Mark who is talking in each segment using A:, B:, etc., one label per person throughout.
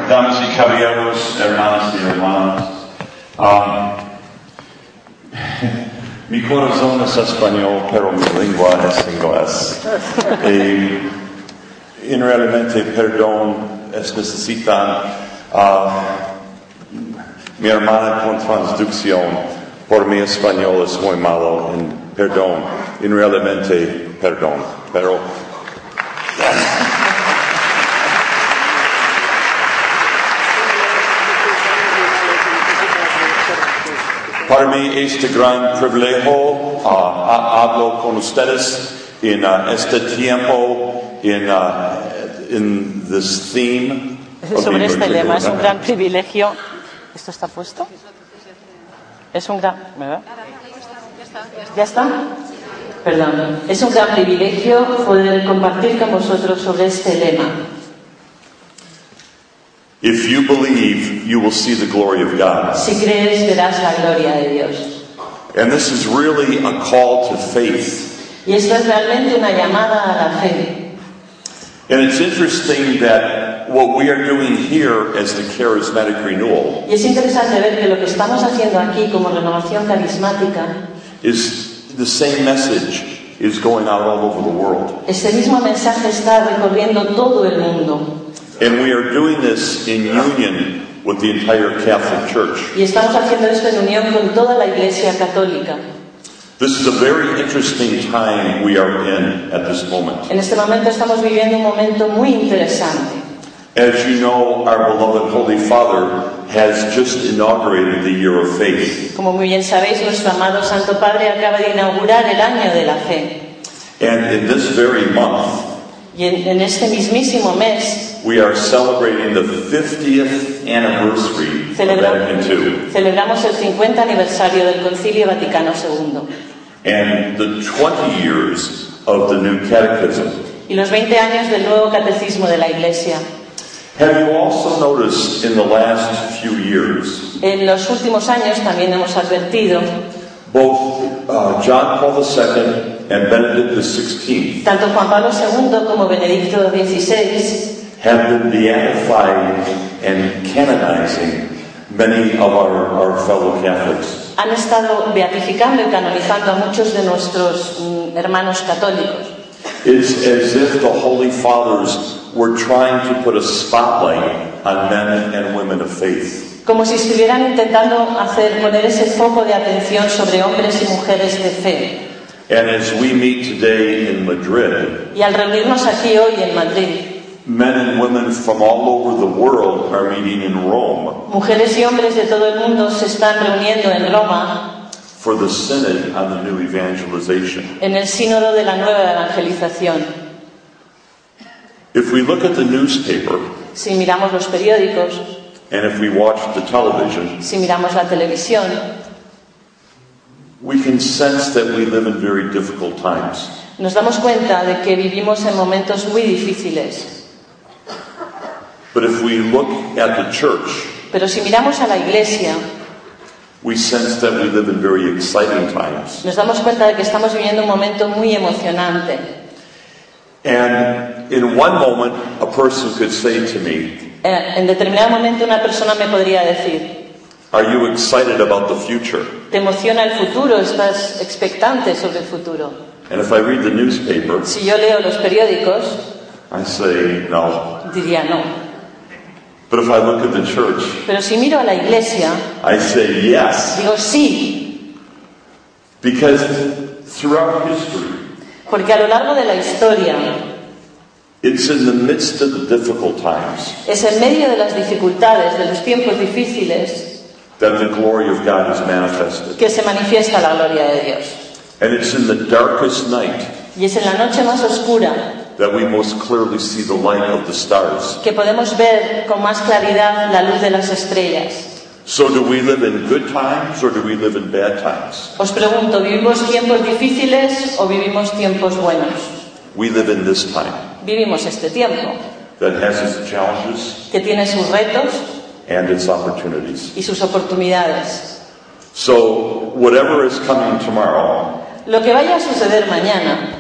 A: Damas y caballeros, hermanas y hermanos, mi corazón es español, pero mi lengua es inglés. Y realmente, perdón, necesitan mi hermana con transducción, por mi español es muy malo, perdón, realmente, perdón, pero... Para mí este gran privilegio, hablo con ustedes en este tiempo, en this theme.
B: Sobre este lema, es un gran privilegio. ¿Esto está puesto? Es un gran... ¿verdad? ¿Ya está? Perdón. Es un gran privilegio poder compartir con vosotros sobre este lema.
A: If you believe, you will see the glory of God.
B: Si crees, verás la gloria de Dios.
A: And this is really a call to faith.
B: Y esto es realmente una llamada a la fe.
A: And it's interesting that what we are doing here as the charismatic renewal
B: Y es interesante ver que lo que estamos haciendo aquí como renovación carismática
A: is the same message is going out all over the world.
B: Este mismo mensaje está recorriendo todo el mundo.
A: And we are doing this in union with the entire Catholic Church.
B: Y estamos haciendo esto en unión con toda la Iglesia Católica.
A: This is a very interesting time we are in at this moment.
B: En este momento estamos viviendo un momento muy interesante.
A: As you know, our beloved Holy Father has just inaugurated the Year of Faith.
B: Como muy bien sabéis, nuestro amado Santo Padre acaba de inaugurar el Año de la Fe.
A: And in this very month,
B: Y en este mismísimo mes,
A: we are celebrating the 50th anniversary of Vatican II.
B: Celebramos el 50 aniversario del Concilio Vaticano II.
A: And the 20 years of the new catechism.
B: Y los 20 años del nuevo catecismo de la Iglesia.
A: Have you also noticed in the last few years?
B: En los últimos años también hemos advertido.
A: Both John Paul II and Benedict XVI.
B: Tanto Juan Pablo II como Benedicto XVI
A: have been beatifying and canonizing many of our fellow Catholics.
B: Han estado beatificando y canonizando a muchos de nuestros hermanos católicos.
A: It's as if the Holy Fathers were trying to put a spotlight on men and women of faith.
B: Como si estuvieran intentando poner ese foco de atención sobre hombres y mujeres de fe.
A: And as we meet today in Madrid,
B: y al reunirnos aquí hoy en Madrid,
A: men and women from all over the world are meeting in Rome.
B: Mujeres y hombres de todo el mundo se están reuniendo en Roma
A: for the Synod on the New Evangelization.
B: En el sínodo de la nueva evangelización.
A: If we look at the newspaper,
B: si miramos los periódicos,
A: and if we watch the television,
B: si miramos la televisión,
A: we can sense that we live in very difficult times.
B: Nos damos cuenta de que vivimos en momentos muy difíciles.
A: But if we look at the church,
B: pero si miramos a la Iglesia,
A: we sense that we live in very exciting times.
B: Nos damos cuenta de que estamos viviendo un momento muy emocionante.
A: And in one moment, a person could say to me,
B: en determinado momento una persona me podría decir,
A: are you excited about the future?
B: ¿Te emociona el futuro? ¿Estás expectante sobre el futuro?
A: And if I read the newspaper,
B: si yo leo los periódicos,
A: I say no.
B: Diría no.
A: But if I look at the church,
B: pero si miro a la Iglesia,
A: I say yes.
B: Digo sí.
A: Because throughout history,
B: porque a lo largo de la historia,
A: it's in the midst of the difficult times,
B: es en medio de las dificultades, de los tiempos difíciles,
A: that the glory of God is manifested.
B: Que se manifiesta la gloria de Dios.
A: And it's in the darkest night,
B: y es en la noche más oscura,
A: that we most clearly see the light of the stars.
B: Que podemos ver con más claridad la luz de las estrellas.
A: So do we live in good times or do we live in bad times?
B: Os pregunto, ¿vivimos tiempos difíciles o vivimos tiempos buenos?
A: We live in this time.
B: Vivimos este tiempo.
A: That has its challenges.
B: Que tiene sus retos.
A: And its opportunities.
B: Y sus oportunidades.
A: So whatever is coming tomorrow,
B: lo que vaya a suceder mañana,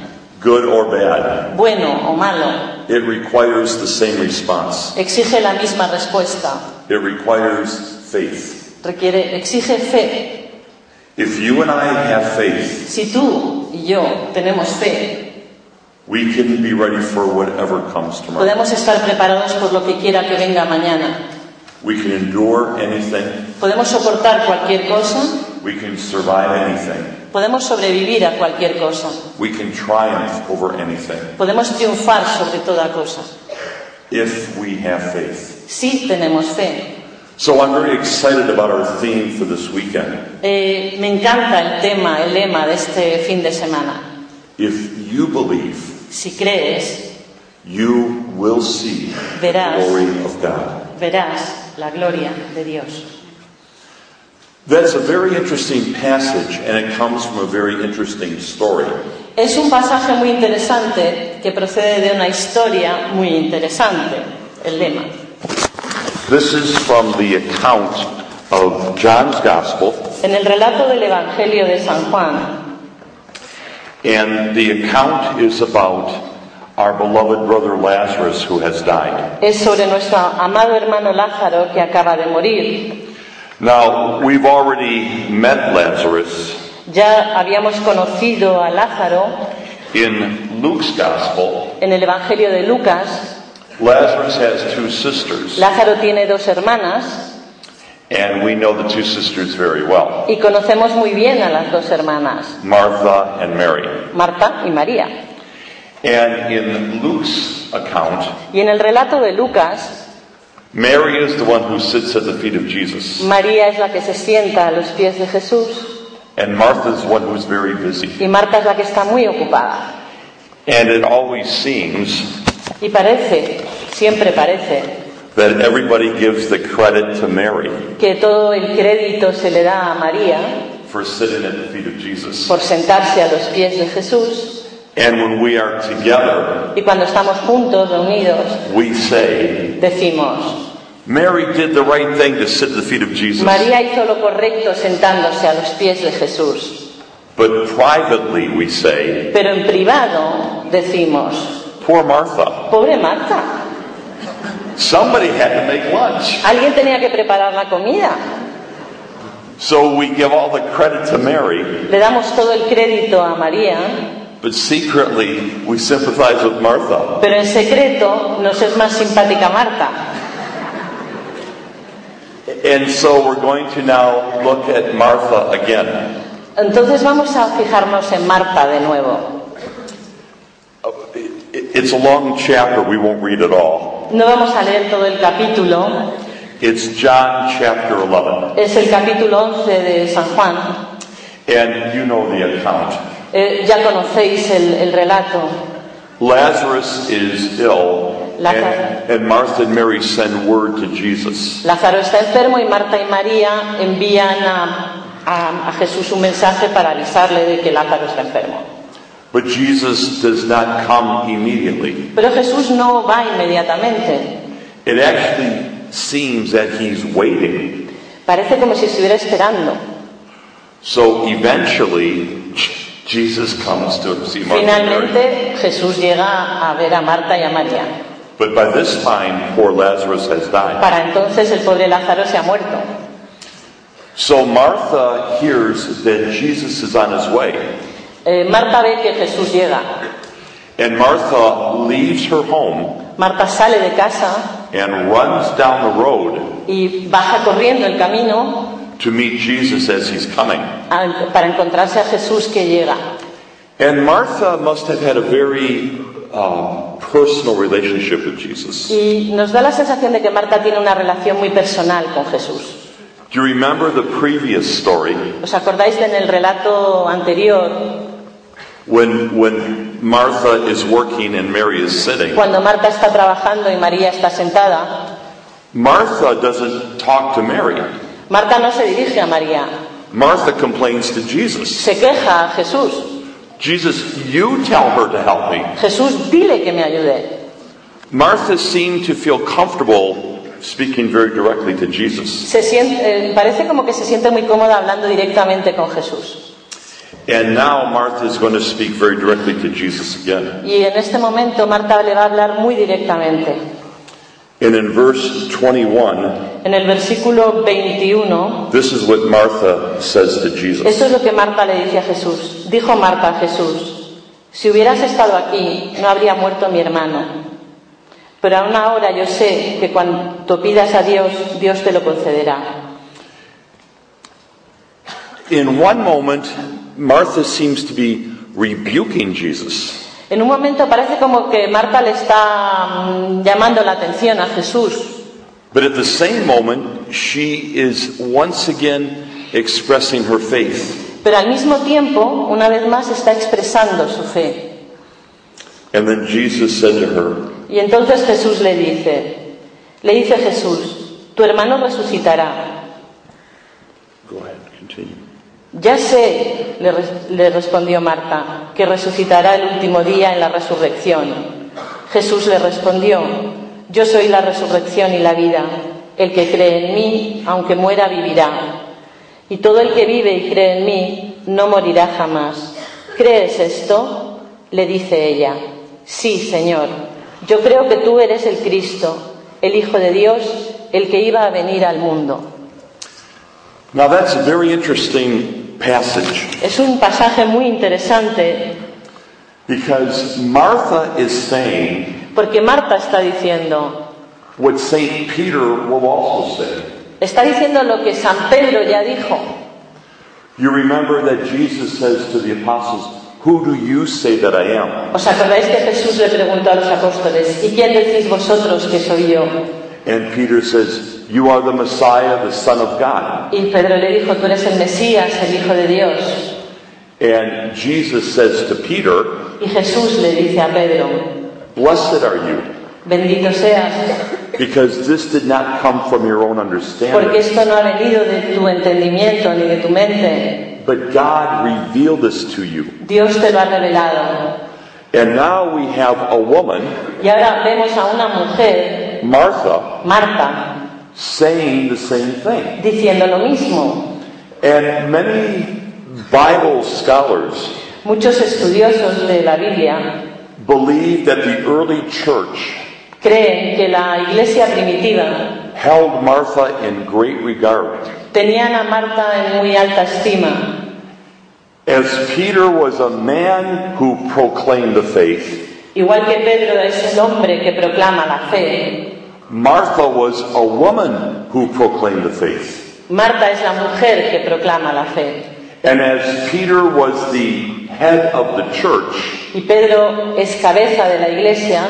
A: good or bad.
B: bueno o malo,
A: It requires the same response.
B: exige la misma respuesta.
A: It requires faith.
B: Exige fe.
A: If you and I have faith,
B: Si tú y yo tenemos fe,
A: we can be ready for whatever comes tomorrow.
B: podemos estar preparados por lo que quiera que venga mañana.
A: We can endure anything.
B: Podemos soportar cualquier cosa,
A: We can survive anything.
B: podemos sobrevivir a cualquier cosa,
A: We can triumph over anything
B: podemos triunfar sobre toda cosa.
A: if we have faith.
B: Si tenemos fe.
A: So I'm very excited about our theme for this weekend.
B: Me encanta el lema de este fin de semana.
A: If you believe,
B: Si crees,
A: you will see the
B: Verás.
A: glory of God.
B: verás la gloria de Dios.
A: That's a very interesting passage, and it comes from a very interesting story.
B: Es un pasaje muy interesante que procede de una historia muy interesante, el lema.
A: This is from the account of John's Gospel,
B: En el relato del Evangelio de San Juan,
A: and the account is about our beloved brother Lazarus who has died.
B: es sobre nuestro amado hermano Lázaro que acaba de morir.
A: Now, we've already met Lazarus
B: Ya habíamos conocido a Lázaro
A: in Luke's Gospel.
B: en el Evangelio de Lucas.
A: Lazarus has two sisters,
B: Lázaro tiene dos hermanas
A: and we know the two sisters very well,
B: y conocemos muy bien a las dos hermanas,
A: Martha and Mary.
B: Marta y María.
A: And in Luke's account,
B: Y en el relato de Lucas,
A: Mary is the one who sits at the feet of Jesus,
B: María es la que se sienta a los pies de Jesús
A: and Martha is the one who's very busy.
B: y Marta es la que está muy ocupada.
A: And it always seems
B: Y siempre parece,
A: that everybody gives the credit to Mary
B: que todo el crédito se le da a María
A: for sitting at the feet of Jesus.
B: por sentarse a los pies de Jesús.
A: And when we are together,
B: Y cuando estamos juntos, reunidos,
A: we say,
B: decimos,
A: Mary did the right thing to sit at the feet of Jesus.
B: María hizo lo correcto sentándose a los pies de Jesús.
A: But privately we say,
B: Pero en privado decimos,
A: poor Martha.
B: pobre Marta,
A: Somebody had to make lunch.
B: alguien tenía que preparar la comida.
A: So we give all the credit to Mary,
B: Le damos todo el crédito a María,
A: but secretly we sympathize with Martha.
B: pero en secreto nos es más simpática Marta.
A: And so we're going to now look at Martha again.
B: Entonces vamos a fijarnos en Marta de nuevo.
A: It's a long chapter, we won't read it all.
B: No vamos a leer todo el capítulo,
A: It's John chapter 11.
B: es el capítulo 11 de San Juan.
A: And you know the account.
B: Ya conocéis el relato.
A: Lazarus is ill, and Martha and Mary send word to Jesus.
B: Lázaro está enfermo y Marta y María envían a Jesús un mensaje para avisarle de que Lázaro está enfermo.
A: But Jesus does not come immediately.
B: Pero Jesús no va inmediatamente.
A: It actually seems that he's waiting.
B: Parece como si estuviera esperando.
A: So eventually, Jesus comes to see Martha and Mary.
B: Finalmente Jesús llega a ver a Marta y a María.
A: But by this time, poor Lazarus has died.
B: Para entonces el pobre Lázaro se ha muerto.
A: So Martha hears that Jesus is on his way.
B: Marta ve que Jesús llega.
A: And Martha leaves her home
B: Marta sale de casa
A: and runs down the road
B: y baja corriendo el camino
A: to meet Jesus as he's coming.
B: para encontrarse a Jesús que llega.
A: And Martha must have had a very personal relationship with Jesus.
B: Y nos da la sensación de que Marta tiene una relación muy personal con Jesús.
A: Do you remember the previous story
B: ¿Os acordáis de en el relato anterior,
A: when Martha is working and Mary is sitting?
B: cuando Marta está trabajando y María está sentada?
A: Martha doesn't talk to Mary.
B: Marta no se dirige a María,
A: Martha complains to Jesus.
B: se queja a Jesús.
A: Jesus, you tell her to help me.
B: Jesús, dile que me ayude.
A: Martha seemed to feel comfortable speaking very directly to Jesus.
B: Parece como que se siente muy cómoda hablando directamente con Jesús.
A: And now Martha is going to speak very directly to Jesus again.
B: Y en este momento Marta le va a hablar muy directamente.
A: And in verse 21,
B: En el versículo 21,
A: this is what Martha says to Jesus.
B: esto es lo que Marta le dice a Jesús. Dijo Marta a Jesús: si hubieras estado aquí, no habría muerto mi hermano. Pero aún ahora yo sé que cuando pidas a Dios, Dios te lo concederá.
A: In one moment, Martha seems to be rebuking Jesus.
B: En un momento parece como que Marta le está llamando la atención a Jesús.
A: But at the same moment, she is once again expressing her faith.
B: Pero al mismo tiempo, una vez más, está expresando su fe.
A: And then Jesus said to her,
B: Y entonces Jesús le dice Jesús: tu hermano resucitará.
A: go ahead, continue.
B: Ya sé, le respondió Marta, que resucitará el último día en la resurrección. Jesús le respondió: yo soy la resurrección y la vida. El que cree en mí, aunque muera, vivirá. Y todo el que vive y cree en mí, no morirá jamás. ¿Crees esto?, le dice ella. Sí, Señor. Yo creo que tú eres el Cristo, el Hijo de Dios, el que iba a venir al mundo.
A: Now that's a very interesting passage
B: Es un pasaje muy interesante
A: because Martha is saying
B: porque Marta está diciendo
A: what St. Peter will also say.
B: Está diciendo lo que San Pedro ya dijo.
A: You remember that Jesus says to the apostles, who do you say that I am?
B: ¿Os acordáis que Jesús le preguntó a los apóstoles: ¿y quién decís vosotros que soy yo?
A: And Peter says, you are the Messiah, the Son of God.
B: Y Pedro le dijo: tú eres el Mesías, el Hijo de Dios.
A: And Jesus says to Peter,
B: Y Jesús le dice a Pedro:
A: blessed are you,
B: bendito seas,
A: because this did not come from your own
B: porque
A: understanding,
B: esto no ha venido de tu entendimiento ni de tu mente.
A: but God revealed this to you.
B: Dios te lo ha revelado.
A: And now we have a woman,
B: Y ahora vemos a una mujer,
A: Martha,
B: Marta,
A: saying the same thing.
B: diciendo lo mismo.
A: And many Bible scholars
B: Muchos estudiosos de la Biblia
A: believe that the early church
B: creen que la iglesia primitiva
A: held Martha in great regard.
B: tenían a Marta en muy alta estima.
A: As Peter was a man who proclaimed the faith,
B: Igual que Pedro es el hombre que proclama la fe,
A: Martha was a woman who proclaimed the faith.
B: Marta es la mujer que proclama la fe.
A: And as Peter was the head of the church,
B: Y Pedro es cabeza de la iglesia,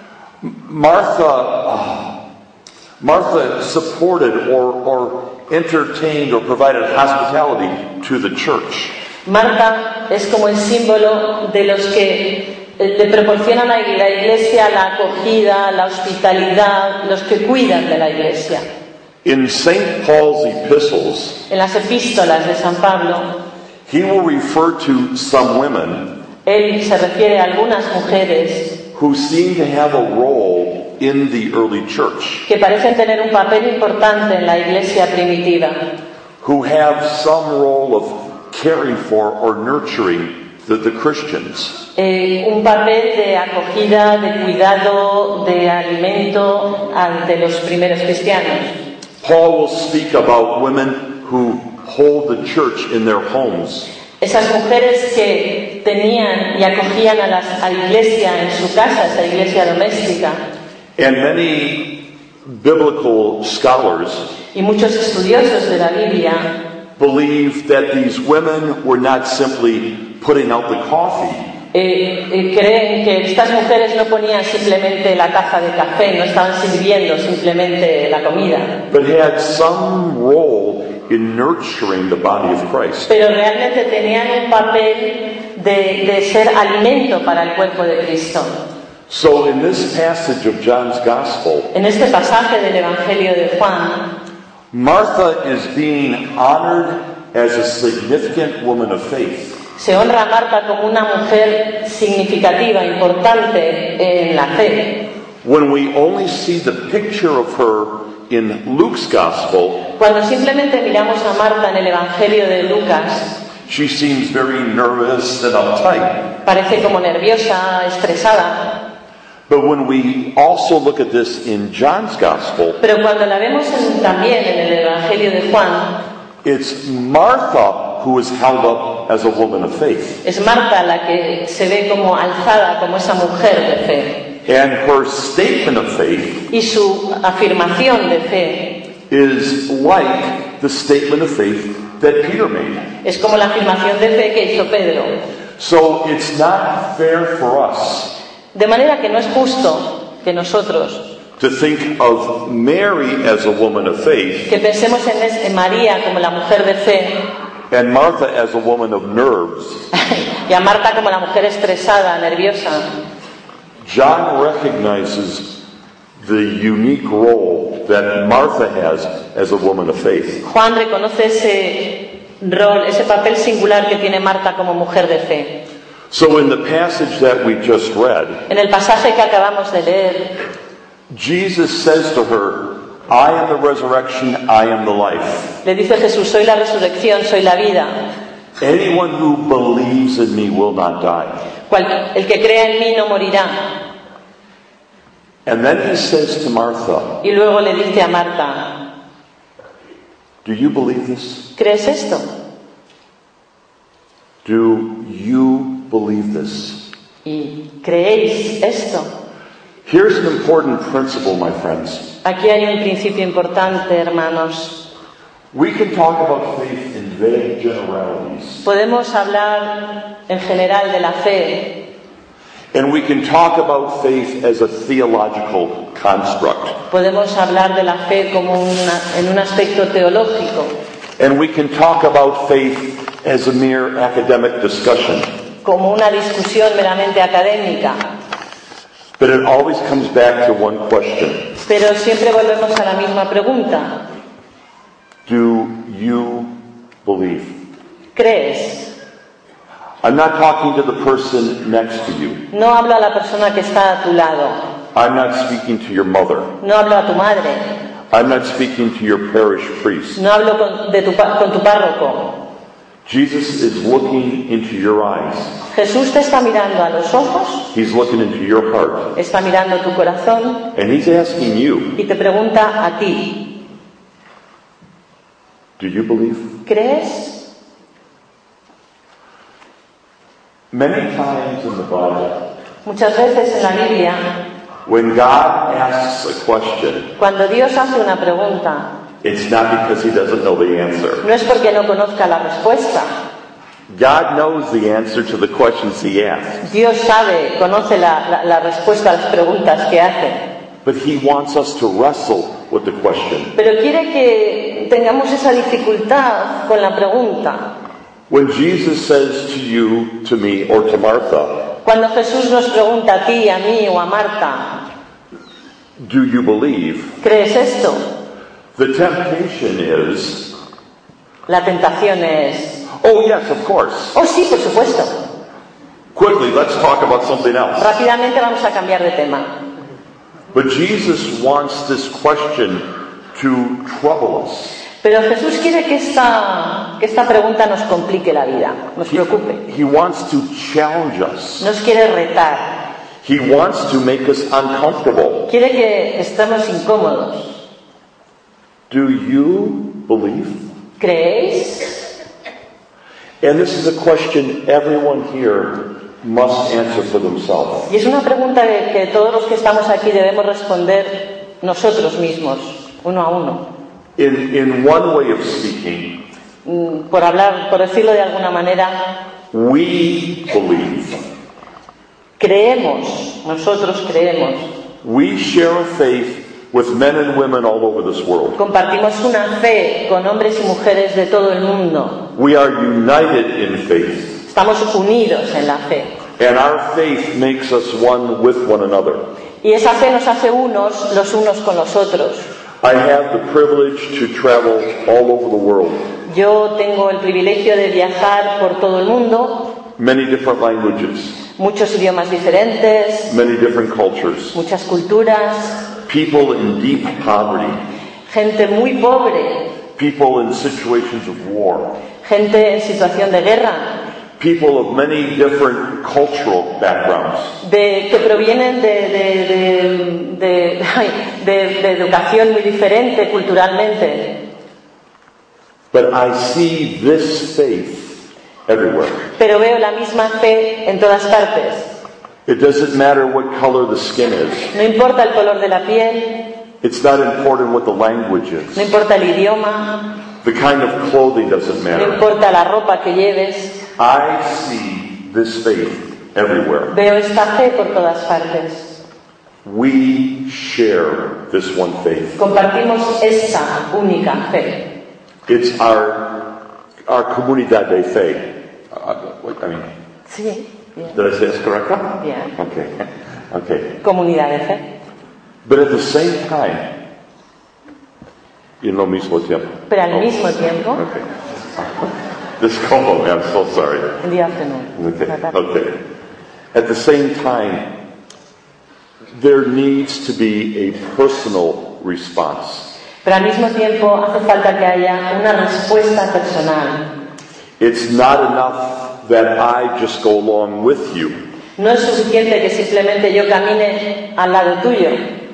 A: Martha supported or entertained or provided hospitality to the church.
B: Marta es como el símbolo de los que le proporcionan a la iglesia la acogida, la hospitalidad, los que cuidan de la iglesia.
A: In St. Paul's epistles,
B: En las epístolas de San Pablo,
A: he will refer to some women
B: él se refiere a algunas mujeres
A: who seem to have a role in the early church,
B: que parecen tener un papel importante en la iglesia primitiva,
A: who have some role of caring for or nurturing the Christians.
B: un papel de acogida, de cuidado, de alimento de los primeros cristianos.
A: Paul will speak about women who hold the church in their homes.
B: Esas mujeres que tenían y acogían a la iglesia en su casa, esa iglesia doméstica.
A: And many biblical scholars
B: Y muchos estudiosos de la Biblia
A: believe that these women were not simply putting out the coffee,
B: creen que estas mujeres no ponían simplemente la taza de café, no estaban sirviendo simplemente la comida,
A: but had some role in nurturing the body of Christ.
B: pero realmente tenían un papel de ser alimento para el cuerpo de Cristo.
A: So in this passage of John's Gospel,
B: En este pasaje del Evangelio de Juan,
A: Martha is being honored as a significant woman of faith.
B: se honra a Marta como una mujer significativa, importante en la fe.
A: When we only see the picture of her in Luke's Gospel,
B: Cuando simplemente miramos a Marta en el Evangelio de Lucas,
A: She seems very nervous and uptight.
B: Parece como nerviosa, estresada.
A: But when we also look at this in John's Gospel,
B: Pero cuando la vemos también en el Evangelio de Juan,
A: it's Martha who is held up as a woman of faith.
B: es Marta la que se ve como alzada como esa mujer de fe.
A: And her statement of faith
B: Y su afirmación de fe
A: is like the statement of faith that Peter made.
B: es como la afirmación de fe que hizo Pedro.
A: So it's not fair for us
B: De manera que no es justo que nosotros,
A: to think of Mary as a woman of faith
B: que pensemos en María como la mujer de fe
A: and Martha as a woman of nerves.
B: y a Marta como la mujer estresada, nerviosa.
A: John recognizes the unique role that Martha has as a woman of faith.
B: Juan reconoce ese rol, ese papel singular que tiene Marta como mujer de fe.
A: So in the passage that we just read,
B: En el pasaje que acabamos de leer,
A: Jesus says to her, I am the resurrection, I am the life.
B: le dice Jesús, soy la resurrección, soy la vida.
A: Anyone who believes in me will not die.
B: El que crea en mí no morirá.
A: And then he says to Martha,
B: Y luego le dice a Marta,
A: do you believe this?
B: ¿crees esto?
A: Do you believe this?
B: ¿Y creéis esto?
A: Here's an important principle, my friends.
B: Aquí hay un principio importante, hermanos.
A: We can talk about faith in vague generalities.
B: Podemos hablar en general de la fe,
A: And we can talk about faith as a theological construct.
B: podemos hablar de la fe como en un aspecto teológico,
A: And we can talk about faith as a mere academic discussion.
B: como una discusión meramente académica.
A: But it always comes back to one question.
B: Pero siempre volvemos a la misma pregunta.
A: Do you believe?
B: ¿Crees?
A: I'm not talking to the person next to you.
B: No hablo a la persona que está a tu lado.
A: I'm not speaking to your mother.
B: No hablo a tu madre.
A: I'm not speaking to your parish priest.
B: No hablo con tu párroco.
A: Jesus is looking into your eyes.
B: Jesús te está mirando a los ojos,
A: He's looking into your heart.
B: está mirando tu corazón
A: And he's asking you,
B: y te pregunta a ti,
A: do you believe?
B: ¿crees?
A: Many times in the Bible,
B: Muchas veces en la Biblia,
A: when God asks a question,
B: cuando Dios hace una pregunta,
A: it's not because he doesn't know the answer.
B: no es porque no conozca la respuesta.
A: God knows the answer to the questions he asks.
B: Dios sabe, conoce la respuesta a las preguntas que hace.
A: But he wants us to wrestle with the question.
B: Pero quiere que tengamos esa dificultad con la pregunta.
A: When Jesus says to you, to me, or to Martha,
B: Cuando Jesús nos pregunta a ti, a mí o a Marta,
A: do you believe?
B: ¿crees esto?
A: The temptation is,
B: La tentación es,
A: oh yes, of course.
B: oh sí, por supuesto.
A: Quickly, let's talk about something else.
B: Rápidamente vamos a cambiar de tema.
A: But Jesus wants this question to trouble us.
B: Pero Jesús quiere que esta pregunta nos complique la vida, nos preocupe.
A: He wants to challenge us.
B: Nos quiere retar.
A: He wants to make us uncomfortable.
B: Quiere que estemos incómodos.
A: Do you believe?
B: ¿Creéis?
A: And this is a question everyone here must answer for themselves.
B: Y es una pregunta que todos los que estamos aquí debemos responder nosotros mismos, uno a uno.
A: In one way of speaking,
B: Por decirlo de alguna manera,
A: we believe.
B: creemos, nosotros creemos.
A: We share a faith with men and women all over this world.
B: Compartimos una fe con hombres y mujeres de todo el mundo.
A: We are united in faith.
B: Estamos unidos en la fe.
A: And our faith makes us one with one another.
B: Y esa fe nos hace unos los unos con los otros.
A: I have the privilege to travel all over the world.
B: Yo tengo el privilegio de viajar por todo el mundo,
A: Many different languages,
B: muchos idiomas diferentes,
A: many different cultures.
B: muchas culturas,
A: People in deep poverty,
B: gente muy pobre,
A: people in situations of war,
B: gente en situación de guerra,
A: people of many different cultural backgrounds.
B: que provienen de educación muy diferente culturalmente.
A: But I see this faith everywhere.
B: Pero veo la misma fe en todas partes.
A: It doesn't matter what color the skin is.
B: No importa el color de la piel,
A: It's not important what the language
B: no
A: is.
B: importa el idioma,
A: The kind of clothing doesn't
B: no
A: matter.
B: importa la ropa que lleves.
A: I see this faith everywhere.
B: Veo esta fe por todas partes.
A: We share this one faith.
B: Compartimos esta única fe.
A: It's our comunidad de fe. I mean,
B: Sí, bien.
A: did I say this correctly?
B: Bien.
A: Okay.
B: Comunidad de fe.
A: But at the same time, y en lo mismo tiempo.
B: Pero al mismo tiempo,
A: Okay. Disculpame, I'm so sorry.
B: in the afternoon.
A: Okay. At the same time, there needs to be a personal response.
B: Pero al mismo tiempo hace falta que haya una respuesta personal.
A: It's not enough that I just go along with you.
B: No es suficiente que simplemente yo camine al lado tuyo.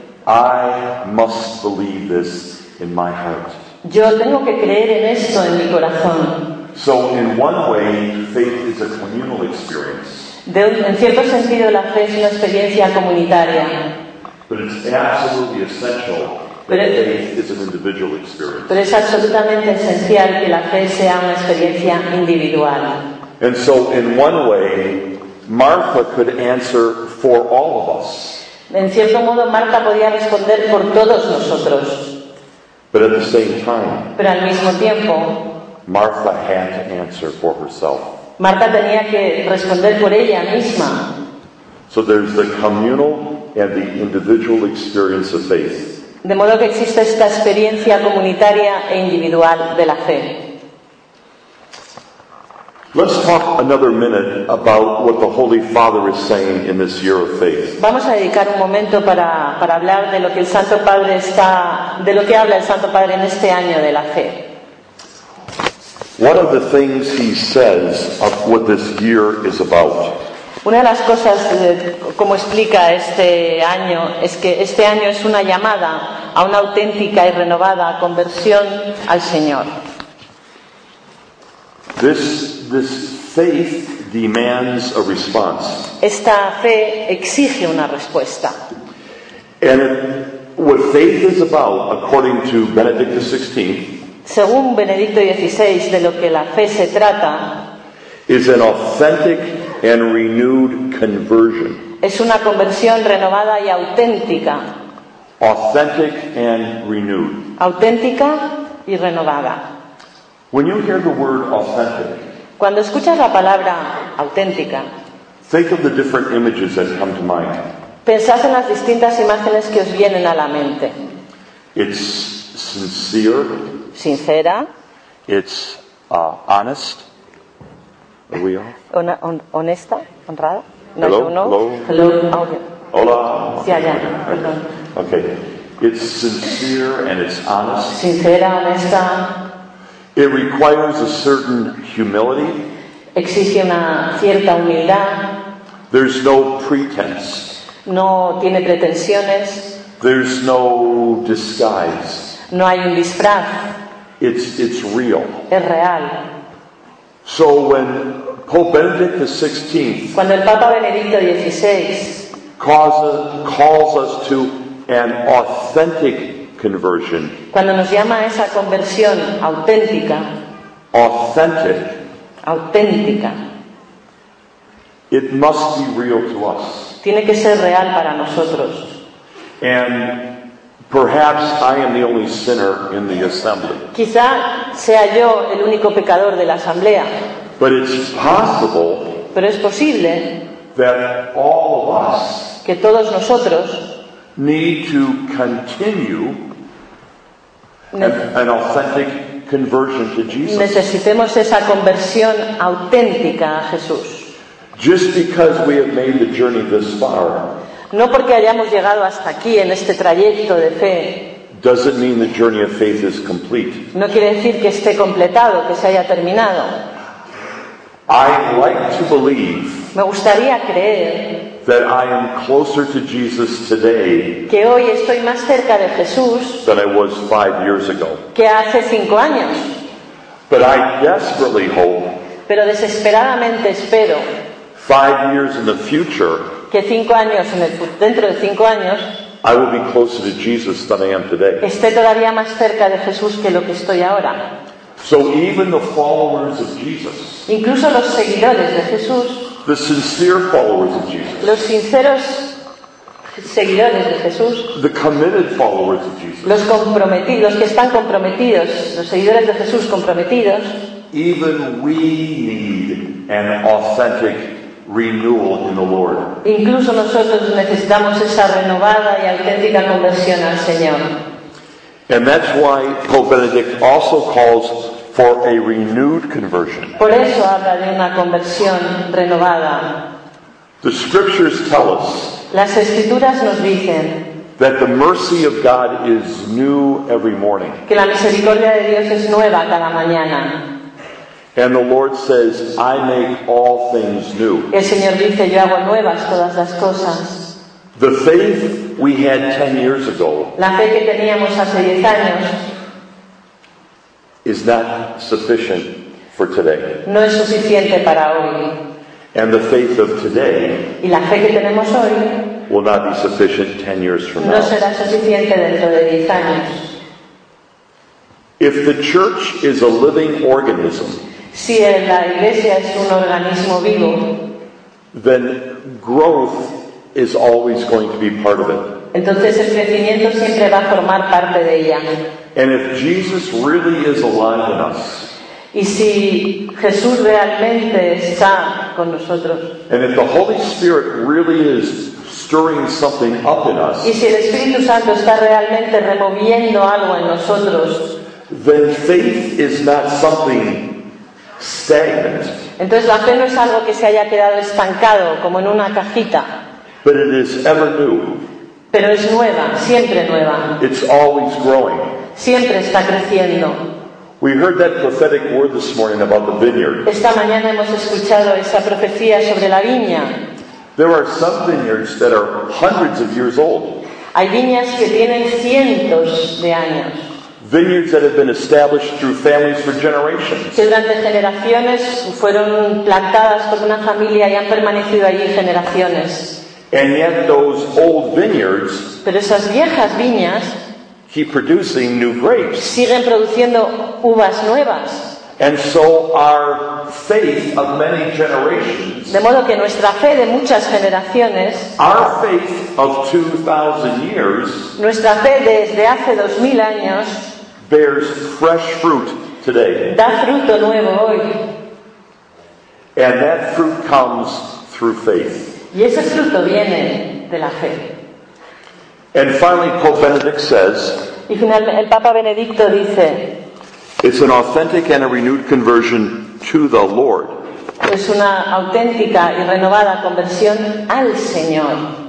A: I must believe this in my heart.
B: Yo tengo que creer en esto en mi corazón.
A: So in one way, faith is a communal experience.
B: En cierto sentido, la fe es una experiencia comunitaria.
A: But it's absolutely essential that faith is an individual experience.
B: Pero es absolutamente esencial que la fe sea una experiencia individual.
A: And so in one way, Martha could answer for all of us.
B: En cierto modo, Marta podía responder por todos nosotros.
A: But at the same time,
B: Pero al mismo tiempo,
A: Martha had to answer for herself.
B: Marta tenía que responder por ella misma.
A: So there's the communal and the individual experience of faith.
B: De modo que existe esta experiencia comunitaria e individual de la fe.
A: Let's talk another minute about what the Holy Father is saying in this year of faith.
B: Vamos a dedicar un momento para hablar de lo que el Santo Padre de lo que habla el Santo Padre en este año de la fe.
A: One of the things he says of what this year is about
B: Una de las cosas, como explica este año, es que este año es una llamada a una auténtica y renovada conversión al Señor.
A: This faith demands a response.
B: Esta fe exige una respuesta.
A: And what faith is about, according to Benedict XVI,
B: Según Benedicto XVI, de lo que la fe se trata,
A: is an authentic and renewed conversion.
B: es una conversión renovada y auténtica.
A: Authentic and renewed.
B: Auténtica y renovada.
A: When you hear the word authentic,
B: Cuando escuchas la palabra auténtica,
A: think of the different images that come to mind.
B: pensad en las distintas imágenes que os vienen a la mente.
A: It's sincere.
B: Sincera,
A: It's honest. Are we off?
B: honesta, honrada. No,
A: Hello,
B: no.
A: hello.
B: Hello. Oh, yeah.
A: Hola.
B: Ya, perdón.
A: Okay. It's sincere and it's honest.
B: Sincera, honesta,
A: It requires a certain humility.
B: exige una cierta humildad,
A: There's no pretense.
B: no tiene pretensiones,
A: There's no disguise.
B: no hay un disfraz,
A: It's real.
B: es real.
A: So when Pope Benedict XVI
B: Cuando el Papa Benedicto XVI
A: calls us to an authentic conversion,
B: cuando nos llama a esa conversión auténtica,
A: it must be real to us.
B: tiene que ser real para nosotros.
A: And perhaps I am the only sinner in the assembly.
B: Quizá sea yo el único pecador de la asamblea,
A: But it's possible
B: pero es posible
A: that all of us
B: que todos nosotros
A: need to continue an authentic conversion to Jesus.
B: necesitemos esa conversión auténtica a Jesús.
A: Just because we have made the journey this far
B: No porque hayamos llegado hasta aquí en este trayecto de fe,
A: doesn't mean the journey of faith is complete.
B: No quiere decir que esté completado, que se haya terminado.
A: I like to believe
B: Me gustaría creer
A: that I am closer to Jesus today
B: que hoy estoy más cerca de Jesús
A: than I was 5 years ago.
B: que hace 5 años.
A: But I desperately hope
B: Pero desesperadamente espero
A: 5 years in the future
B: que 5 años, dentro de 5 años,
A: I will be closer to Jesus than I am today.
B: esté todavía más cerca de Jesús que lo que estoy ahora.
A: So even the followers of Jesus,
B: Incluso los seguidores de Jesús,
A: the sincere followers of Jesus,
B: los sinceros seguidores de Jesús,
A: the committed followers of Jesus,
B: los comprometidos, los que están comprometidos, los seguidores de Jesús comprometidos,
A: even we need an authentic renewal in the Lord.
B: incluso nosotros necesitamos esa renovada y auténtica conversión al Señor.
A: And that's why Pope Benedict also calls for a renewed conversion.
B: Por eso habla de una conversión renovada.
A: The scriptures tell us
B: Las Escrituras nos dicen
A: that the mercy of God is new every morning.
B: que la misericordia de Dios es nueva cada mañana.
A: And the Lord says, I make all things new.
B: El Señor dice, yo hago nuevas todas las cosas.
A: The faith we had 10 years ago
B: La fe que teníamos hace 10 años
A: is not sufficient for today.
B: no es suficiente para hoy.
A: And the faith of today
B: Y la fe que tenemos hoy
A: will not be sufficient 10 years from
B: no
A: now.
B: será suficiente dentro de 10 años.
A: If the church is a living organism,
B: Si la Iglesia es un organismo vivo,
A: then growth is always going to be part of it.
B: entonces el crecimiento siempre va a formar parte de ella.
A: And if Jesus really is alive in us,
B: Y si Jesús realmente está con nosotros,
A: and if the Holy Spirit really is stirring something up in
B: y
A: us,
B: si el Espíritu Santo está realmente removiendo algo en nosotros,
A: then faith is not something stagnant,
B: entonces la fe no es algo que se haya quedado estancado como en una cajita,
A: but it is ever new.
B: pero es nueva, siempre nueva,
A: It's always growing.
B: siempre está creciendo.
A: We heard that prophetic word this morning about the vineyard.
B: Esta mañana hemos escuchado esa profecía sobre la viña.
A: There are some vineyards that are hundreds of years old.
B: Hay viñas que tienen cientos de años,
A: Vineyards that have been established through families for generations.
B: que durante generaciones fueron plantadas por una familia y han permanecido allí generaciones.
A: And yet those old vineyards
B: Pero esas viejas viñas
A: keep producing new grapes.
B: siguen produciendo uvas nuevas.
A: And so our faith of many generations,
B: De modo que nuestra fe de muchas generaciones,
A: our faith of 2,000 years,
B: nuestra fe desde hace 2000 años,
A: bears fresh fruit today.
B: da fruto nuevo hoy.
A: And that fruit comes through faith.
B: Y ese fruto viene de la fe.
A: And finally, Pope Benedict says,
B: Y finalmente el Papa Benedicto dice,
A: it's an authentic and a renewed conversion to the Lord.
B: es una auténtica y renovada conversión al Señor.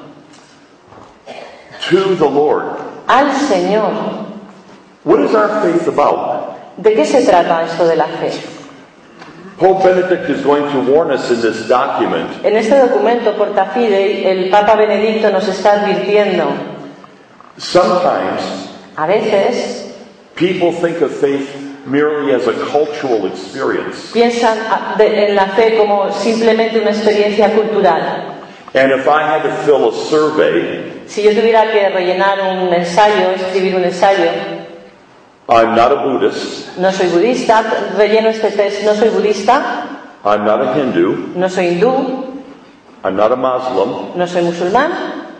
A: To the Lord.
B: Al Señor.
A: What is our faith about?
B: ¿De qué se trata esto de la fe?
A: Pope Benedict is going to warn us in this document
B: En este documento Porta Fidei, el Papa Benedicto nos está advirtiendo,
A: sometimes
B: a veces
A: people think of faith merely as a cultural experience.
B: piensan en la fe como simplemente una experiencia cultural.
A: And if I had to fill a survey,
B: Si yo tuviera que rellenar un ensayo, escribir un ensayo,
A: I'm not a Buddhist,
B: no soy budista, relleno este test, no soy budista,
A: I'm not a Hindu,
B: no soy hindú,
A: I'm not a Muslim,
B: no soy musulmán,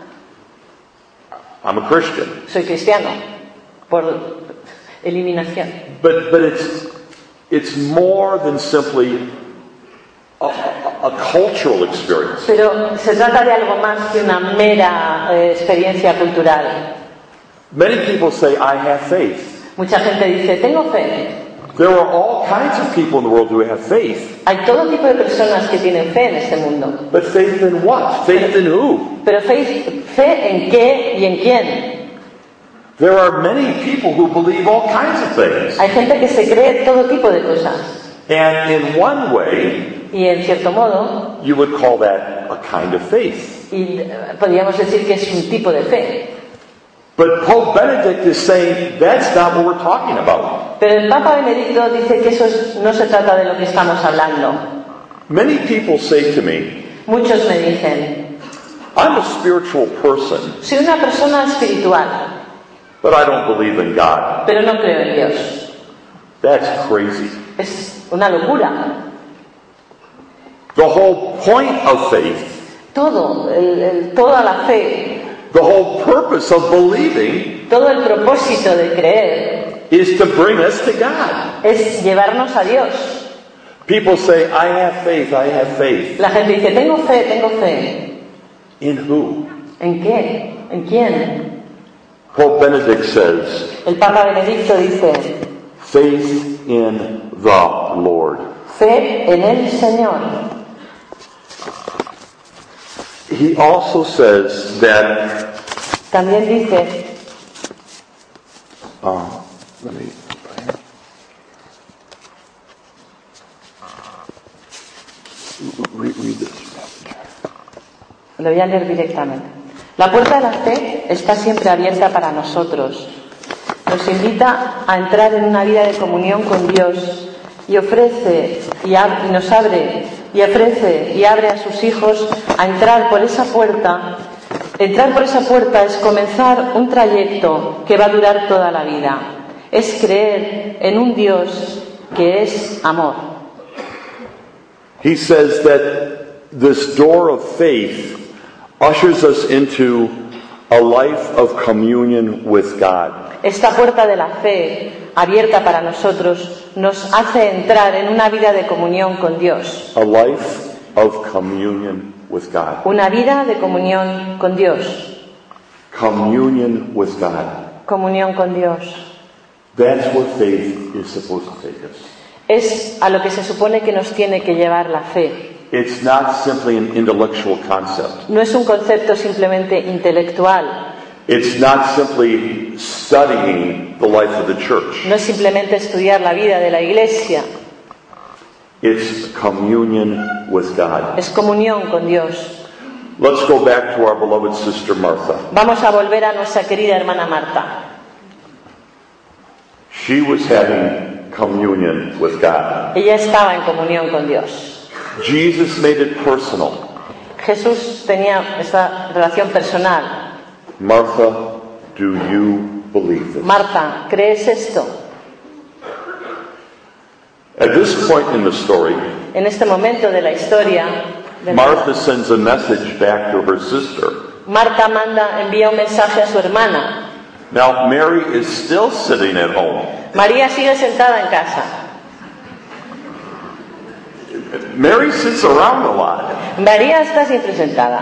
A: I'm a Christian.
B: soy cristiano, por eliminación.
A: But it's more than simply a cultural experience.
B: Pero se trata de algo más que una mera experiencia cultural.
A: Many people say, I have faith.
B: Mucha gente dice, tengo fe.
A: There are all kinds of people in the world who have faith.
B: Hay todo tipo de personas que tienen fe en este mundo.
A: But faith in what? Faith in who?
B: Pero fe en qué y en quién.
A: There are many people who believe all kinds of things.
B: Hay gente que se cree todo tipo de cosas.
A: And in one way,
B: Y en cierto modo,
A: you would call that a kind of faith.
B: y podríamos decir que es un tipo de fe.
A: But Pope Benedict is saying that's not what we're talking about.
B: Pero el Papa Benedicto dice que no se trata de lo que estamos hablando.
A: Many people say to me,
B: Muchos me dicen,
A: I'm a spiritual person,
B: soy una persona espiritual,
A: but I don't believe in God.
B: pero no creo en Dios.
A: That's crazy.
B: Es una locura.
A: The whole point of faith,
B: Toda la fe,
A: the whole purpose of believing
B: todo el propósito de creer
A: is to bring us to God.
B: es llevarnos a Dios.
A: People say, I have faith, I have faith.
B: La gente dice, tengo fe, tengo fe.
A: In who?
B: ¿En qué? ¿En quién?
A: Pope Benedict says,
B: El Papa Benedicto dice,
A: faith in the Lord.
B: fe en el Señor.
A: He also says that,
B: También dice,
A: let me, read this passage.
B: lo voy a leer directamente. La puerta de la fe está siempre abierta para nosotros. Nos invita a entrar en una vida de comunión con Dios y ofrece y nos abre y ofrece y abre a sus hijos a entrar por esa puerta. Entrar por esa puerta es comenzar un trayecto que va a durar toda la vida. Es creer en un Dios que es amor.
A: He says that this door of faith ushers us into a life of communion with God.
B: Esta puerta de la fe, abierta para nosotros, nos hace entrar en una vida de comunión con Dios.
A: A life of communion with God.
B: Una vida de comunión con Dios.
A: Communion with God.
B: Comunión con Dios.
A: That's where faith is supposed to take us.
B: Es a lo que se supone que nos tiene que llevar la fe.
A: It's not simply an intellectual concept.
B: No es un concepto simplemente intelectual.
A: It's not simply studying the life of the church.
B: No es simplemente estudiar la vida de la Iglesia.
A: It's communion with God.
B: Es comunión con Dios.
A: Let's go back to our beloved sister Martha.
B: Vamos a volver a nuestra querida hermana Marta.
A: She was having communion with God.
B: Ella estaba en comunión con Dios.
A: Jesus made it personal.
B: Jesús tenía esta relación personal.
A: Martha, do you believe this?
B: Marta, ¿crees esto?
A: At this point in the story,
B: En este momento de la historia,
A: Martha sends a message back to her sister.
B: Marta envía un mensaje a su hermana.
A: Now, Mary is still sitting at home.
B: María sigue sentada en casa.
A: Mary sits around a lot.
B: María está siempre sentada.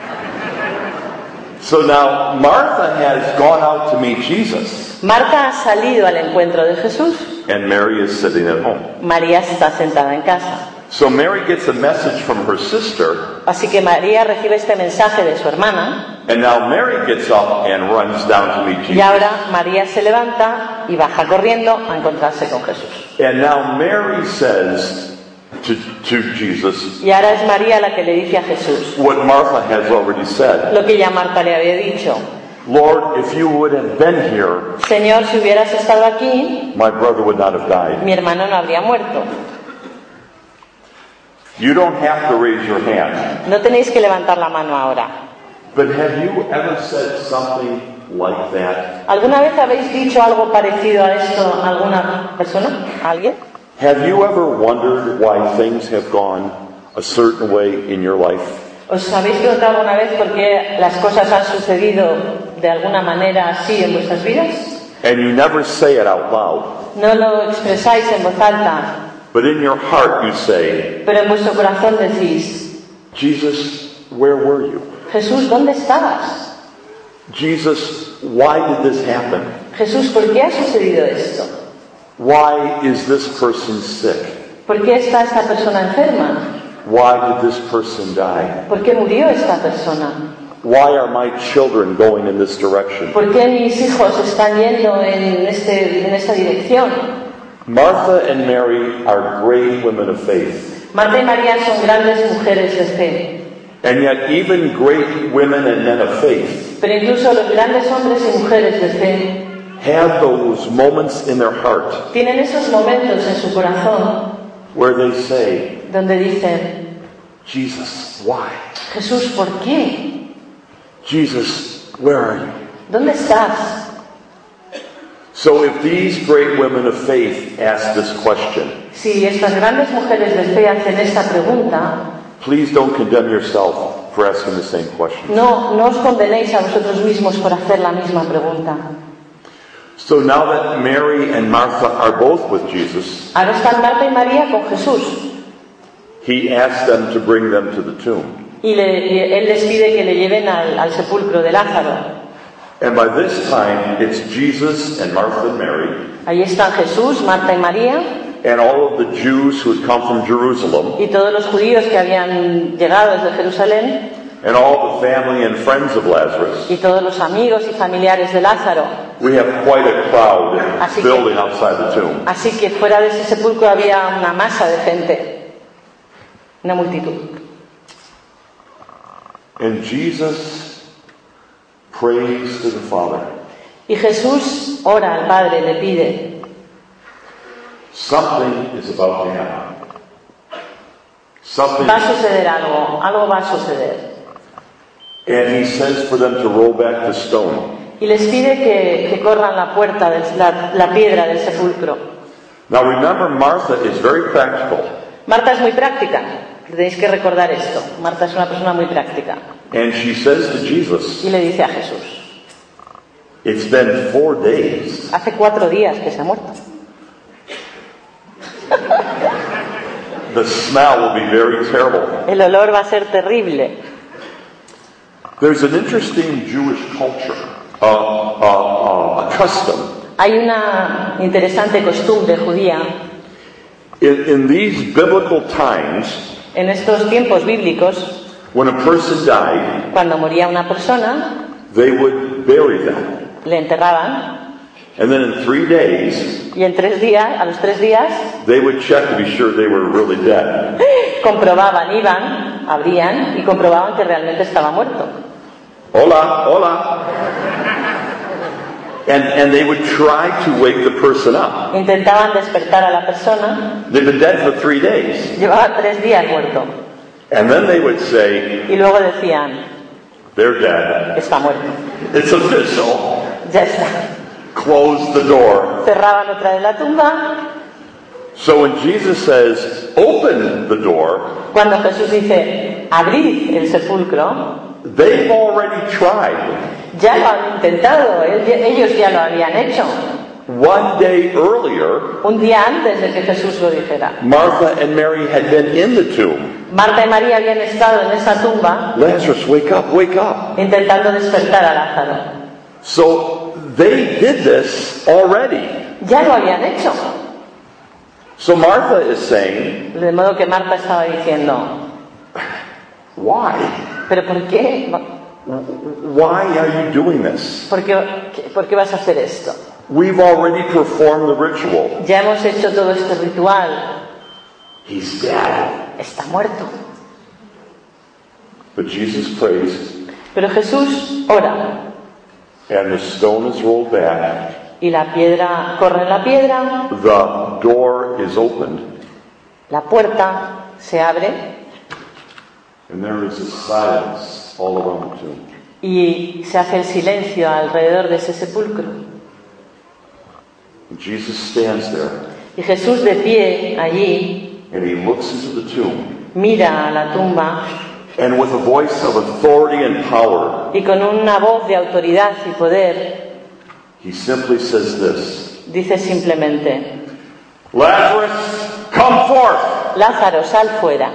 A: So now Martha has gone out to meet Jesus,
B: Marta ha salido al encuentro de Jesús.
A: and Mary is sitting at home.
B: María está sentada en casa.
A: So Mary gets a message from her sister,
B: Así que María recibe este mensaje de su hermana.
A: and now Mary gets up and runs down to meet
B: Y
A: Jesus.
B: ahora María se levanta y baja corriendo a encontrarse con Jesús.
A: And now Mary says to Jesus
B: Y ahora es María la que le dice a Jesús
A: what Martha has already said.
B: lo que ya Marta le había dicho.
A: Lord, if you would have been here,
B: Señor, si hubieras estado aquí,
A: my brother would not have died.
B: mi hermano no habría muerto.
A: You don't have to raise your hand.
B: No tenéis que levantar la mano ahora.
A: But have you ever said something like that?
B: ¿Alguna vez habéis dicho algo parecido a esto a alguna persona? ¿A alguien?
A: Have you ever wondered why things have gone a certain way in your life?
B: ¿Os habéis preguntado alguna vez por qué las cosas han sucedido de alguna manera así en vuestras vidas?
A: And you never say it out loud.
B: No lo expresáis en voz alta,
A: But in your heart you say,
B: pero en vuestro corazón decís,
A: Jesus, where were you?
B: Jesús, ¿dónde estabas?
A: Jesus, why did this happen?
B: Jesús, ¿por qué ha sucedido esto?
A: Why is this person sick?
B: ¿Por qué está esta persona enferma?
A: Why did this person die?
B: ¿Por qué murió esta persona?
A: Why are my children going in this direction?
B: ¿Por qué mis hijos están yendo en esta dirección?
A: Martha and Mary are great women of faith.
B: Marta y María son grandes mujeres de fe.
A: And yet even great women and men of faith
B: Pero incluso los grandes hombres y mujeres de fe
A: have those moments in their heart
B: tienen esos momentos en su corazón
A: where they say,
B: donde dicen,
A: Jesus, why?
B: Jesús, ¿por qué?
A: Jesus, where are you?
B: ¿Dónde estás?
A: So if these great women of faith ask this question,
B: Si estas grandes mujeres de fe hacen esta pregunta,
A: please don't condemn yourself for asking the same question.
B: no os condenéis a vosotros mismos por hacer la misma pregunta.
A: So now that Mary and Martha are both with Jesus,
B: Ahora están Marta y María con Jesús
A: he asks them to bring them to the tomb.
B: y él les pide que le lleven al sepulcro de Lázaro.
A: And by this time, it's Jesus and Martha and Mary
B: Ahí están Jesús, Marta y María
A: and all of the Jews who had come from Jerusalem
B: y todos los judíos que habían llegado desde Jerusalén
A: and all the family and friends of Lazarus.
B: y todos los amigos y familiares de Lázaro.
A: We have quite a crowd
B: Así que-
A: building outside the tomb.
B: Así que fuera de ese sepulcro había una masa de gente, una multitud.
A: And Jesus prays to the Father.
B: Y Jesús ora al Padre, le pide,
A: Something is about to happen. Something,
B: va a suceder algo va a suceder.
A: and he says for them to roll back the stone.
B: Y les pide que corran la puerta, la piedra del sepulcro.
A: Now remember, Martha is very practical,
B: Marta es muy práctica, tenéis que recordar esto. Marta es una persona muy práctica.
A: and she says to Jesus,
B: Y le dice a Jesús,
A: it's been 4 days.
B: hace 4 días que se ha muerto.
A: The smell will be very terrible.
B: El olor va a ser terrible.
A: There's an interesting Jewish culture, a custom.
B: Hay una interesante costumbre judía.
A: In these biblical times,
B: En estos tiempos bíblicos,
A: when a person died,
B: cuando moría una persona,
A: they would bury them.
B: le enterraban
A: And then in 3 days,
B: y a los 3 días,
A: they would check to be sure they were really dead.
B: comprobaban, iban, abrían y comprobaban que realmente estaba muerto.
A: Hola, hola. And they would try to wake the person up.
B: Intentaban despertar a la persona,
A: They've been dead for 3 days.
B: llevaba 3 días muerto.
A: And then they would say,
B: Y luego decían,
A: they're dead.
B: está muerto.
A: It's official.
B: Ya está.
A: Close the door.
B: Cerraban otra vez la tumba.
A: So when Jesus says, open the door,
B: Cuando Jesús dice, abrid el sepulcro,
A: they've already tried.
B: ya lo han intentado, ellos ya lo habían hecho.
A: 1 day earlier,
B: Un día antes de que Jesús lo dijera.
A: Martha and Mary had been in the tomb.
B: Marta y María habían estado en esa tumba
A: Lazarus, wake up, wake up.
B: intentando despertar a Lázaro.
A: So they did this already.
B: Ya lo habían hecho.
A: So Martha is saying,
B: De modo que Marta estaba diciendo,
A: why?
B: ¿pero por qué?
A: Why are you doing this?
B: ¿Por qué vas a hacer esto?
A: We've already performed the ritual.
B: Ya hemos hecho todo este ritual.
A: He's dead.
B: Está muerto.
A: But Jesus prays,
B: Pero Jesús ora
A: and the stone is rolled back.
B: y la piedra, corre la piedra,
A: The door is opened,
B: la puerta se abre
A: and there is a silence all around the tomb.
B: y se hace el silencio alrededor de ese sepulcro.
A: And Jesus stands there,
B: Y Jesús de pie allí
A: and he looks into the tomb,
B: mira a la tumba
A: and with a voice of authority and power,
B: y con una voz de autoridad y poder
A: he simply says this,
B: dice simplemente,
A: Lazarus, come forth!
B: Lázaro, sal fuera.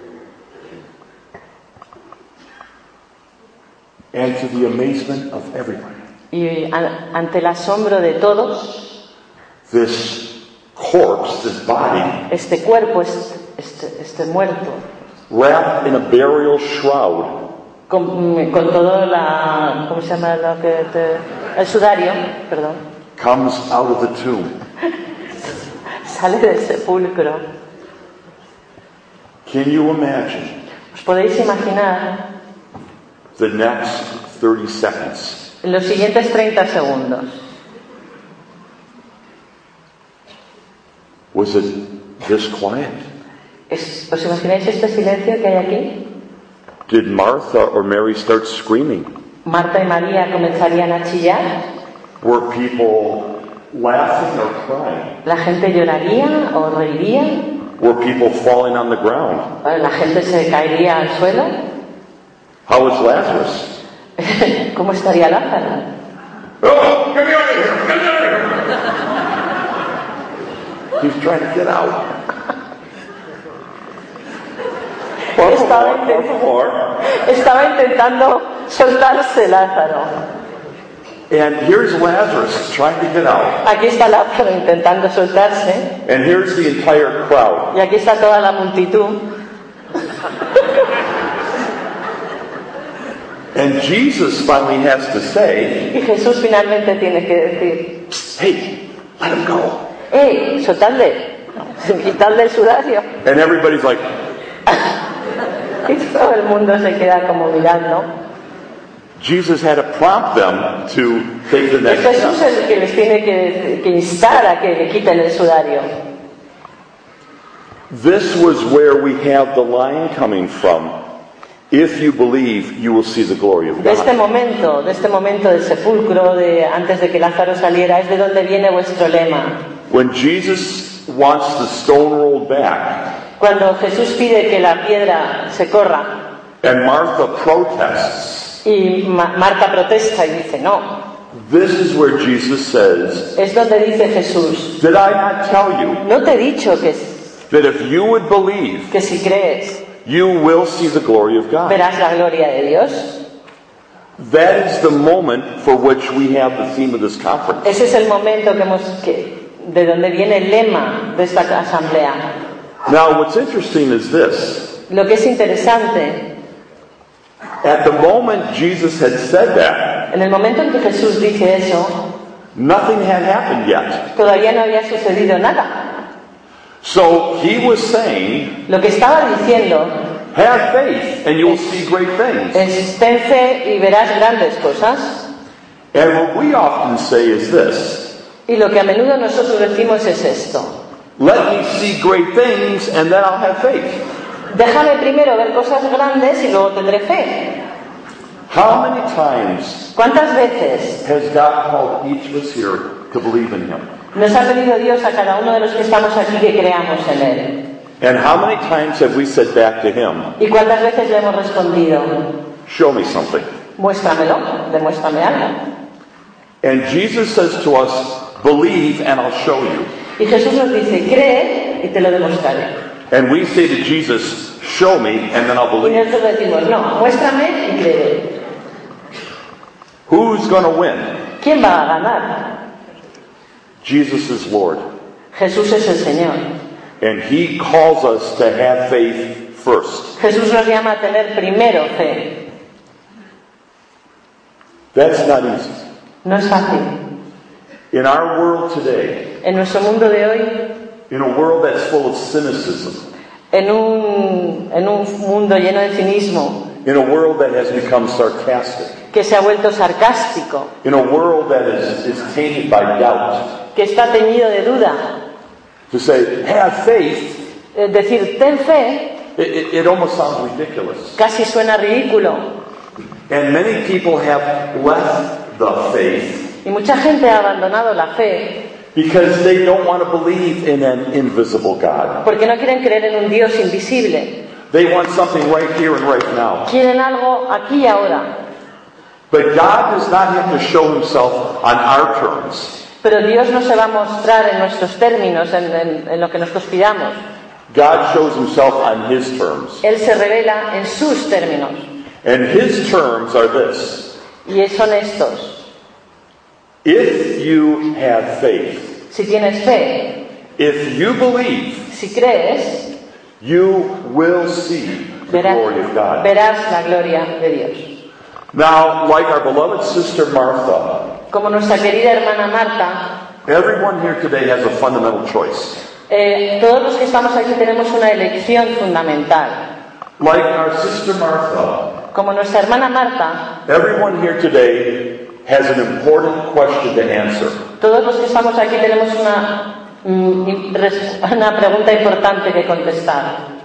A: And to the amazement of everyone,
B: Y ante el asombro de todos,
A: this corpse, this body,
B: este cuerpo, este muerto,
A: wrapped in a burial shroud,
B: con todo ¿cómo se llama lo que el sudario, perdón,
A: comes out of the tomb.
B: Sale del sepulcro.
A: Can you imagine
B: ¿Os podéis imaginar
A: the next 30 seconds?
B: en los siguientes 30 segundos?
A: Was it this quiet?
B: ¿Os imagináis este silencio que hay aquí?
A: Did Martha or Mary start screaming?
B: Marta y María comenzarían a chillar.
A: Were people laughing or crying?
B: ¿La gente lloraría o reiría?
A: Were people falling on the ground?
B: ¿La gente se caería al suelo?
A: How was Lazarus?
B: ¿Cómo estaría Lázaro?
A: Oh, get me out of here! Get me out of here! He's trying to get out.
B: Estaba intentando soltarse Lázaro.
A: And here's Lazarus trying to get out.
B: Aquí está Lázaro intentando soltarse.
A: And here's the entire crowd.
B: Y aquí está toda la multitud.
A: And Jesus finally has to say,
B: Y Jesús finalmente tiene que decir,
A: hey, let him go.
B: Soltadle, quitadle el sudario.
A: And everybody's like,
B: Y todo el mundo se queda como mirando.
A: Jesus had to prompt them to take the
B: Y
A: next
B: Jesús
A: step.
B: es el que les tiene que instar a que le quiten el sudario.
A: This was where we have the line coming from. If you believe, you will see the glory of
B: De este
A: God.
B: momento del sepulcro, antes de que Lázaro saliera, es de donde viene vuestro lema.
A: When Jesus wants the stone rolled back,
B: Cuando Jesús pide que la piedra se corra
A: and Martha protests,
B: y Marta protesta y dice no,
A: this is where Jesus says,
B: es donde dice Jesús,
A: did I not tell you
B: no te he dicho
A: that if you would believe,
B: que si crees
A: you will see the glory of God?
B: verás la gloria de Dios?
A: That is the moment for which we have the theme of this conference.
B: Ese es el momento de donde viene el lema de esta asamblea.
A: Now, what's interesting is this.
B: Lo que es interesante,
A: At the moment Jesus had said that,
B: en el momento en que Jesús dice eso,
A: nothing had happened yet.
B: todavía no había sucedido nada.
A: So he was saying,
B: Lo que estaba diciendo
A: have faith and you'll see great things.
B: es ten fe y verás grandes cosas.
A: And what we often say is this,
B: Y lo que a menudo nosotros decimos es esto:
A: let me see great things and then I'll have faith.
B: déjame primero ver cosas grandes y luego tendré fe.
A: How many times
B: ¿Cuántas veces
A: has God called each of us here to believe in him?
B: nos ha pedido Dios a cada uno de los que estamos aquí que creamos en Él?
A: And how many times have we said back to him,
B: ¿Y cuántas veces le hemos respondido:
A: show me something?
B: muéstramelo, demuéstrame algo?
A: And Jesus says to us, believe and I'll show you.
B: Y Jesús nos dice: cree y te lo demostraré.
A: And we say to Jesus, show me and then I'll
B: Y
A: believe.
B: nosotros decimos: no, muéstrame y creeré.
A: Who's going to win?
B: ¿Quién va a ganar?
A: Jesus is Lord.
B: Jesús es el Señor.
A: And he calls us to have faith first.
B: Jesús nos llama a tener primero fe.
A: That's not easy.
B: No es fácil.
A: In our world today,
B: En nuestro mundo de hoy,
A: in a world that's full of cynicism,
B: en un mundo lleno de cinismo,
A: in a world that has become sarcastic,
B: que se ha vuelto sarcástico,
A: in a world that is tainted by doubt,
B: que está teñido de duda,
A: to say, have faith,
B: decir ten fe
A: it almost sounds ridiculous.
B: casi suena ridículo.
A: And many people have left the faith
B: Y mucha gente ha abandonado la fe
A: because they don't want to believe in an invisible God.
B: porque no quieren creer en un Dios invisible.
A: They want something right here and right now.
B: Quieren algo aquí y ahora.
A: But God does not have to show himself on our terms.
B: Pero Dios no se va a mostrar en nuestros términos, en lo que nosotros pidamos.
A: God shows himself on his terms.
B: Él se revela en sus términos.
A: And his terms are this.
B: Y son estos.
A: If you have faith,
B: Si tienes fe,
A: if you believe,
B: si crees,
A: you will see the glory of God.
B: Verás la gloria de Dios.
A: Now, like our beloved sister Martha,
B: Como nuestra querida hermana Marta,
A: everyone here today has a fundamental choice.
B: todos los que estamos aquí tenemos una elección fundamental.
A: Like our sister Martha,
B: Como nuestra hermana Marta,
A: everyone here today has an important question to answer.
B: todos los que estamos aquí tenemos una pregunta importante que contestar.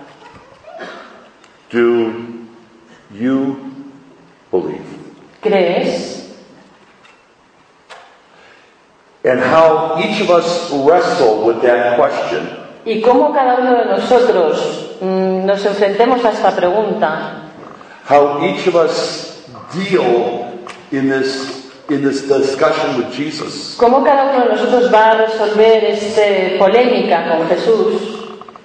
A: Do you believe?
B: ¿Crees?
A: And how each of us wrestle with that question
B: Y cómo cada uno de nosotros nos enfrentemos a esta pregunta,
A: how each of us deal in this discussion with Jesus.
B: cómo cada uno de nosotros va a resolver esta polémica con Jesús.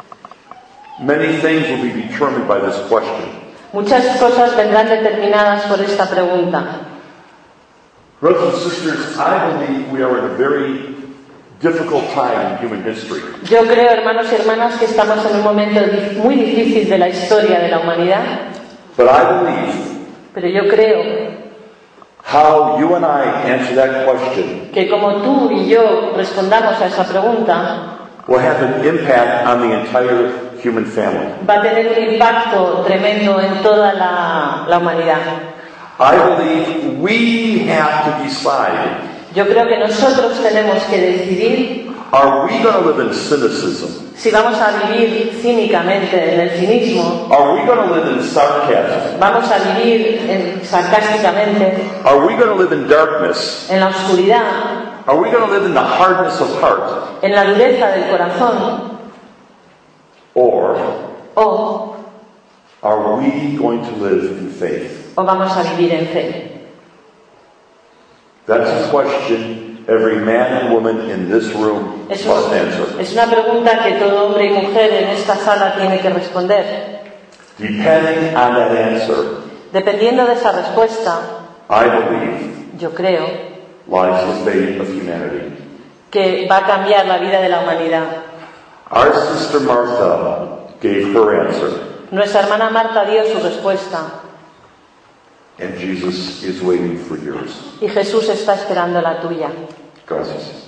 A: Many things will be determined by this question.
B: Muchas cosas vendrán determinadas por esta pregunta.
A: Brothers and sisters, I believe we are in a very difficult time in human history.
B: Yo creo, hermanos y hermanas, que estamos en un momento muy difícil de la historia de la humanidad,
A: But I believe
B: pero yo creo
A: how you and I answer that question
B: que como tú y yo respondamos a esa pregunta,
A: will have an impact on the entire human family.
B: va a tener un impacto tremendo en toda la humanidad.
A: I believe we have to decide,
B: Yo creo que nosotros tenemos que decidir
A: are we going to live in cynicism?
B: si vamos a vivir cínicamente en el cinismo,
A: Are we going to live in sarcasm?
B: vamos a vivir sarcásticamente
A: Are we going to live in darkness?
B: en la oscuridad,
A: Are we going to live in the hardness of heart?
B: en la dureza del corazón,
A: Or
B: o
A: are we going to live in faith?
B: vamos a vivir en fe.
A: That's a question every man and woman in this room
B: Es
A: must answer.
B: una pregunta que todo hombre y mujer en esta sala tiene que responder.
A: Depending on that answer,
B: Dependiendo de esa respuesta,
A: I believe
B: yo creo
A: lies the fate of humanity.
B: que va a cambiar la vida de la humanidad.
A: Our sister Martha gave her answer,
B: Nuestra hermana Marta dio su respuesta
A: and Jesus is waiting for yours.
B: y Jesús está esperando la tuya.
A: Gracias.